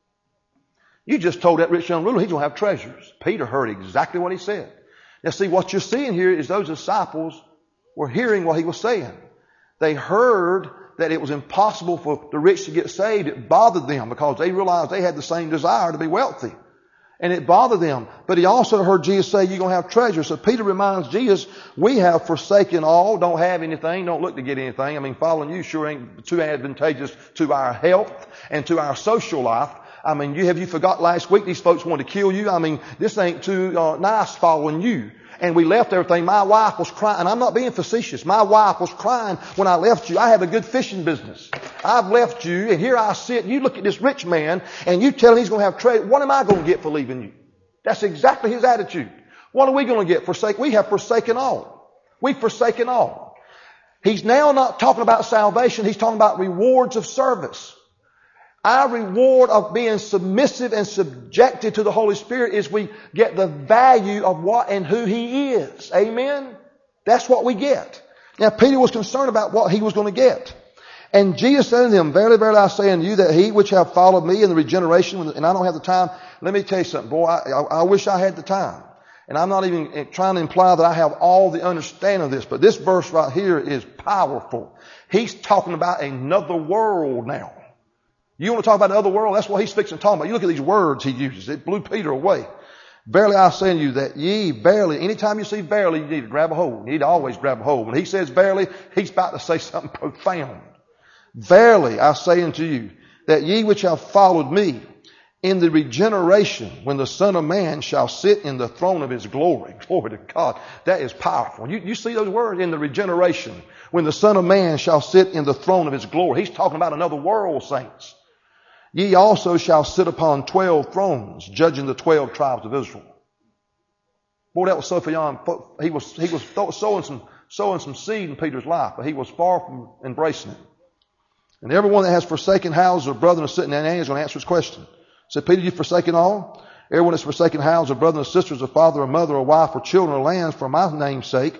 You just told that rich young ruler he's going to have treasures. Peter heard exactly what he said. Now see, what you're seeing here is those disciples were hearing what he was saying. They heard that it was impossible for the rich to get saved. It bothered them because they realized they had the same desire to be wealthy. And it bothered them. But he also heard Jesus say, you're going to have treasure. So Peter reminds Jesus, we have forsaken all, don't have anything, don't look to get anything. I mean, following you sure ain't too advantageous to our health and to our social life. I mean, you have you forgot last week these folks wanted to kill you? I mean, this ain't too uh, nice following you. And we left everything. My wife was crying. And I'm not being facetious. My wife was crying when I left you. I have a good fishing business. I've left you, and here I sit. You look at this rich man, and you tell him he's going to have trade. What am I going to get for leaving you? That's exactly his attitude. What are we going to get? Forsake? We have forsaken all. We've forsaken all. He's now not talking about salvation. He's talking about rewards of service. Our reward of being submissive and subjected to the Holy Spirit is we get the value of what and who He is. Amen? That's what we get. Now, Peter was concerned about what he was going to get. And Jesus said unto him, verily, verily, I say unto you that he which have followed me in the regeneration, and I don't have the time, let me tell you something, boy, I, I, I wish I had the time. And I'm not even trying to imply that I have all the understanding of this, but this verse right here is powerful. He's talking about another world now. You want to talk about the other world? That's what he's fixing to talk about. You look at these words he uses. It blew Peter away. Verily I say unto you that ye verily, anytime you see verily, you need to grab a hold. You need to always grab a hold. When he says verily, he's about to say something profound. Verily I say unto you that ye which have followed me in the regeneration, when the Son of Man shall sit in the throne of His glory. Glory to God. That is powerful. You, you see those words? In the regeneration, when the Son of Man shall sit in the throne of His glory. He's talking about another world, saints. Ye also shall sit upon twelve thrones, judging the twelve tribes of Israel. Boy, that was so beyond. He was, he was sowing some, sowing some seed in Peter's life, but he was far from embracing it. And everyone that has forsaken houses or brethren is sitting there, and is going to answer his question. Said, Peter, you've forsaken all? Everyone that's forsaken houses or brethren or sisters or father or mother or wife or children or lands for my name's sake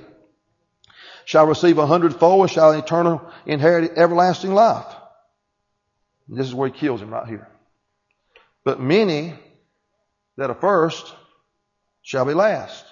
shall receive a hundredfold and shall in eternal inherit everlasting life. And this is where he kills him right here. But many that are first shall be last,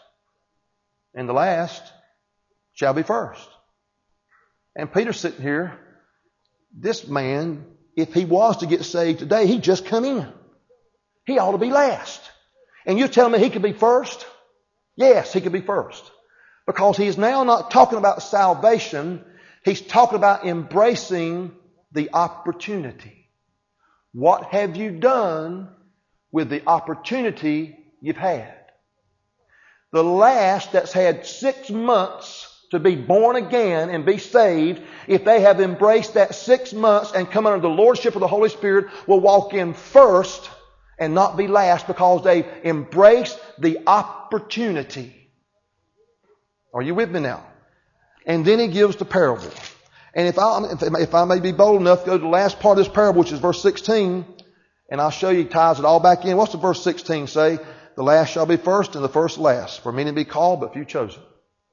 and the last shall be first. And Peter's sitting here. This man if he was to get saved today, he'd just come in. He ought to be last. And you're telling me he could be first? Yes, he could be first. Because he is now not talking about salvation. He's talking about embracing the opportunity. What have you done with the opportunity you've had? The last that's had six months to be born again and be saved, if they have embraced that six months and come under the lordship of the Holy Spirit, will walk in first and not be last because they've embraced the opportunity. Are you with me now? And then he gives the parable. And if I, if I may be bold enough, go to the last part of this parable, which is verse sixteen, and I'll show you, he ties it all back in. What's the verse sixteen say? The last shall be first and the first last. For many be called, but few chosen.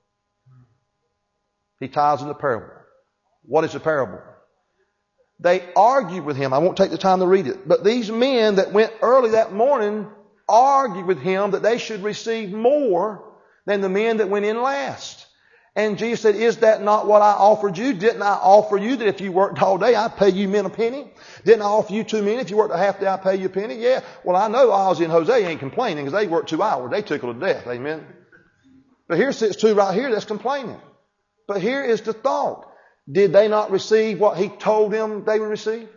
He ties in the parable. What is the parable? They argued with him. I won't take the time to read it. But these men that went early that morning argued with him that they should receive more than the men that went in last. And Jesus said, is that not what I offered you? Didn't I offer you that if you worked all day, I'd pay you men a penny? Didn't I offer you two men? If you worked a half day, I'd pay you a penny? Yeah. Well, I know Ozzie and Jose ain't complaining because they worked two hours. They tickled to death. Amen. But here sits two right here that's complaining. But here is the thought. Did they not receive what he told them they would receive?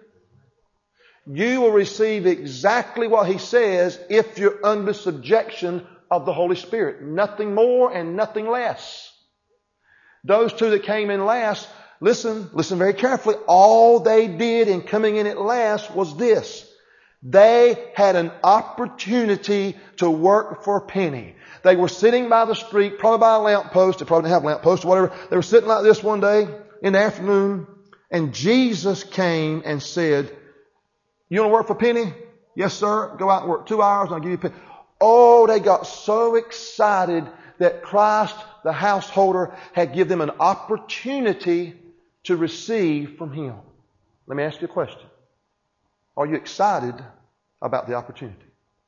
You will receive exactly what he says if you're under subjection of the Holy Spirit. Nothing more and nothing less. Those two that came in last, listen, listen very carefully. All they did in coming in at last was this. They had an opportunity to work for a penny. They were sitting by the street, probably by a lamp post. They probably didn't have a lamp post or whatever. They were sitting like this one day in the afternoon, and Jesus came and said, you want to work for a penny? Yes, sir. Go out and work two hours and I'll give you a penny. Oh, they got so excited that Christ, the householder, had given them an opportunity to receive from him. Let me ask you a question. Are you excited about the opportunity?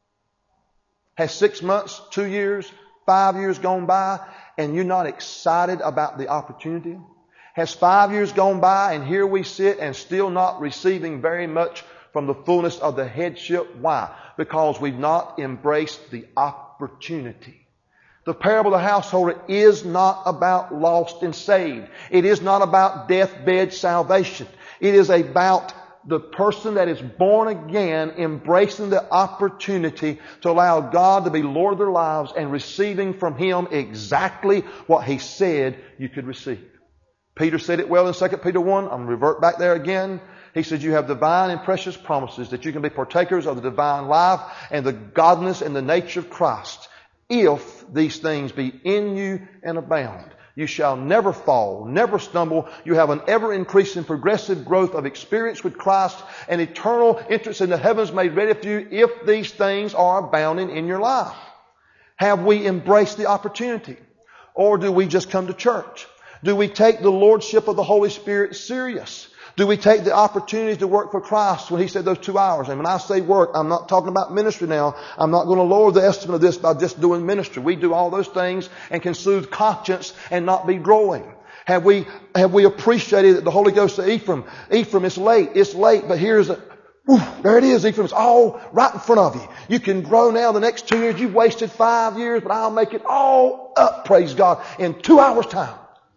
Has six months, two years, five years gone by and you're not excited about the opportunity? Has five years gone by and here we sit and still not receiving very much from the fullness of the headship? Why? Because we've not embraced the opportunity. The parable of the householder is not about lost and saved. It is not about deathbed salvation. It is about the person that is born again embracing the opportunity to allow God to be Lord of their lives and receiving from him exactly what he said you could receive. Peter said it well in Second Peter one. I'm going to revert back there again. He said, you have divine and precious promises that you can be partakers of the divine life and the godliness and the nature of Christ. If these things be in you and abound, you shall never fall, never stumble. You have an ever-increasing progressive growth of experience with Christ and eternal interest in the heavens made ready for you if these things are abounding in your life. Have we embraced the opportunity? Or do we just come to church? Do we take the lordship of the Holy Spirit serious? Do we take the opportunity to work for Christ when he said those two hours? And when I say work, I'm not talking about ministry now. I'm not going to lower the estimate of this by just doing ministry. We do all those things and can soothe conscience and not be growing. Have we, have we appreciated that the Holy Ghost to Ephraim? Ephraim, it's late. It's late, but here's a, whew, there it is, Ephraim. It's all right in front of you. You can grow now the next two years. You've wasted five years, but I'll make it all up, praise God, in two hours time.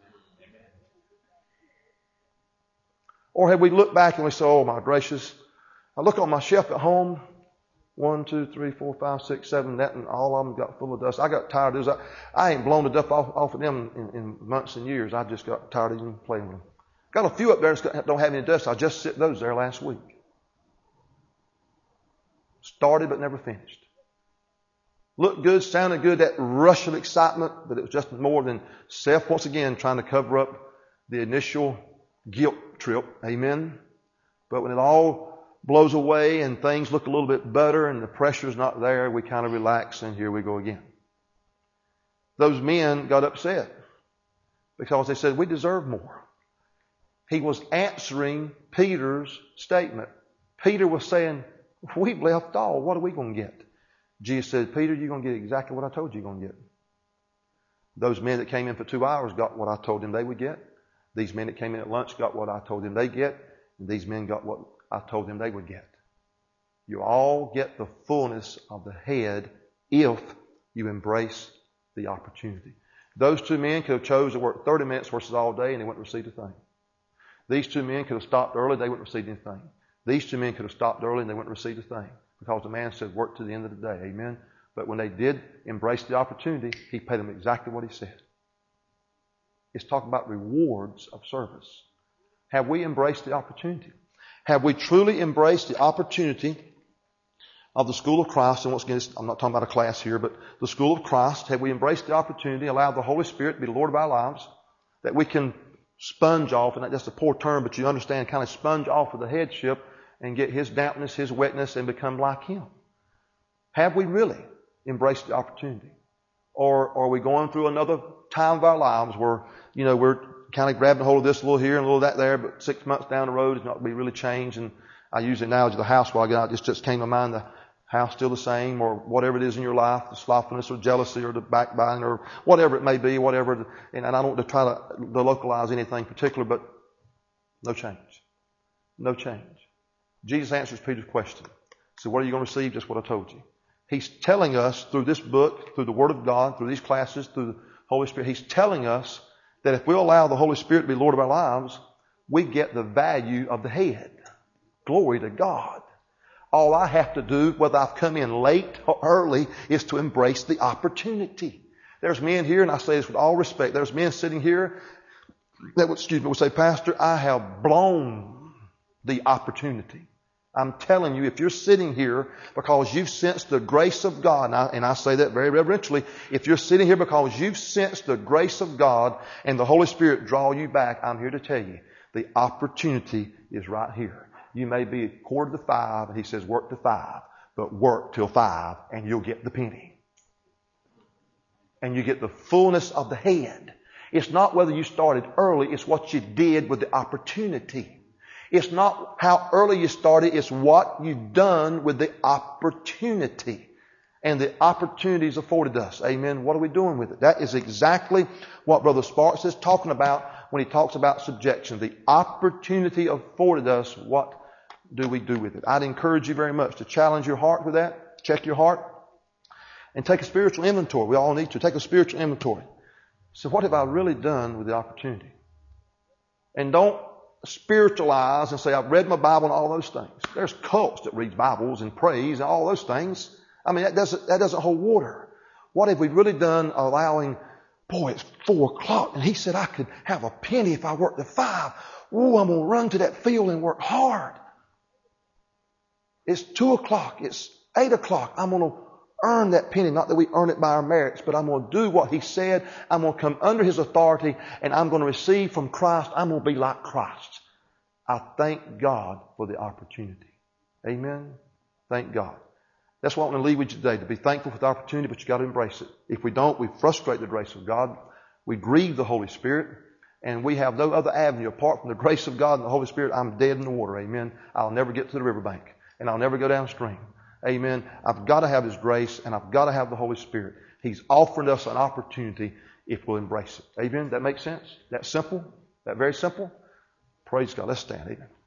Or have we looked back and we say, oh my gracious, I look on my shelf at home, one, two, three, four, five, six, seven, that and all of them got full of dust. I got tired of those. I, I ain't blown the dust off, off of them in, in months and years. I just got tired of even playing with them. Got a few up there that don't have any dust. I just sit those there last week. Started but never finished. Looked good, sounded good, that rush of excitement, but it was just more than self once again trying to cover up the initial guilt trip. Amen. But when it all blows away and things look a little bit better and the pressure's not there, we kind of relax and here we go again. Those men got upset because they said, we deserve more. He was answering Peter's statement. Peter was saying, we've left all. What are we going to get? Jesus said, Peter, you're going to get exactly what I told you you're going to get. Those men that came in for two hours got what I told them they would get. These men that came in at lunch got what I told them they get. And these men got what I told them they would get. You all get the fullness of the head if you embrace the opportunity. Those two men could have chose to work thirty minutes versus all day and they wouldn't receive a thing. These two men could have stopped early, they wouldn't receive anything. These two men could have stopped early and they wouldn't receive a thing. Because the man said work to the end of the day. Amen. But when they did embrace the opportunity, he paid them exactly what he said. It's talking about rewards of service. Have we embraced the opportunity? Have we truly embraced the opportunity of the School of Christ? And once again, I'm not talking about a class here, but the School of Christ. Have we embraced the opportunity, allowed the Holy Spirit to be the Lord of our lives, that we can sponge off, and that's just a poor term, but you understand, kind of sponge off of the headship and get His dampness, His wetness, and become like Him? Have we really embraced the opportunity? Or, or are we going through another time of our lives where, you know, we're kind of grabbing hold of this a little here and a little that there, but six months down the road it's not going to be really changed. And I use the analogy of the house while I get out. It just came to mind, the house still the same, or whatever it is in your life, the slothfulness or jealousy or the backbiting or whatever it may be, whatever. And I don't want to try to, to localize anything particular, but no change. No change. Jesus answers Peter's question. So what are you going to receive? Just what I told you. He's telling us through this book, through the Word of God, through these classes, through the Holy Spirit, He's telling us that if we allow the Holy Spirit to be Lord of our lives, we get the value of the head. Glory to God. All I have to do, whether I've come in late or early, is to embrace the opportunity. There's men here, and I say this with all respect, there's men sitting here that would, excuse me, would say, Pastor, I have blown the opportunity. I'm telling you, if you're sitting here because you've sensed the grace of God, and I, and I say that very reverentially, if you're sitting here because you've sensed the grace of God and the Holy Spirit draw you back, I'm here to tell you, the opportunity is right here. You may be a quarter to five, and He says work to five, but work till five, and you'll get the penny. And you get the fullness of the head. It's not whether you started early, it's what you did with the opportunity. It's not how early you started, it's what you've done with the opportunity. And the opportunities afforded us. Amen. What are we doing with it? That is exactly what Brother Sparks is talking about when he talks about subjection. The opportunity afforded us, what do we do with it? I'd encourage you very much to challenge your heart with that. Check your heart. And take a spiritual inventory. We all need to take a spiritual inventory. So what have I really done with the opportunity? And don't spiritualize and say, I've read my Bible and all those things. There's cults that read Bibles and prays and all those things. I mean, that doesn't, that doesn't hold water. What have we really done allowing, boy, it's four o'clock and he said I could have a penny if I worked at five. Ooh, I'm going to run to that field and work hard. It's two o'clock. It's eight o'clock. I'm going to earn that penny. Not that we earn it by our merits, but I'm going to do what He said. I'm going to come under His authority and I'm going to receive from Christ. I'm going to be like Christ. I thank God for the opportunity. Amen. Thank God. That's what I want to leave with you today, to be thankful for the opportunity, but you've got to embrace it. If we don't, we frustrate the grace of God. We grieve the Holy Spirit, and we have no other avenue apart from the grace of God and the Holy Spirit. I'm dead in the water. Amen. I'll never get to the riverbank, and I'll never go downstream. Amen. I've got to have His grace, and I've got to have the Holy Spirit. He's offering us an opportunity if we'll embrace it. Amen. That makes sense? That simple? That very simple? Praise God. Let's stand. Amen.